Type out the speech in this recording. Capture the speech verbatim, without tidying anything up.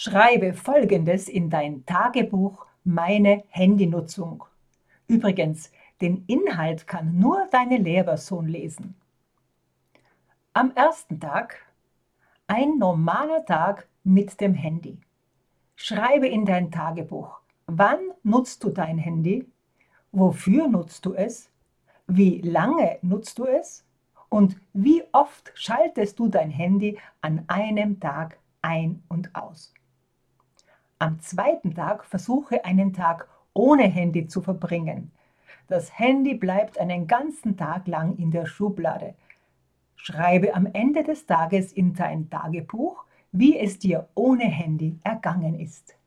Schreibe Folgendes in dein Tagebuch Meine Handynutzung. Übrigens, den Inhalt kann nur deine Lehrperson lesen. Am ersten Tag ein normaler Tag mit dem Handy. Schreibe in dein Tagebuch, wann nutzt du dein Handy, wofür nutzt du es, wie lange nutzt du es und wie oft schaltest du dein Handy an einem Tag ein und aus. Am zweiten Tag versuche einen Tag ohne Handy zu verbringen. Das Handy bleibt einen ganzen Tag lang in der Schublade. Schreibe am Ende des Tages in dein Tagebuch, wie es dir ohne Handy ergangen ist.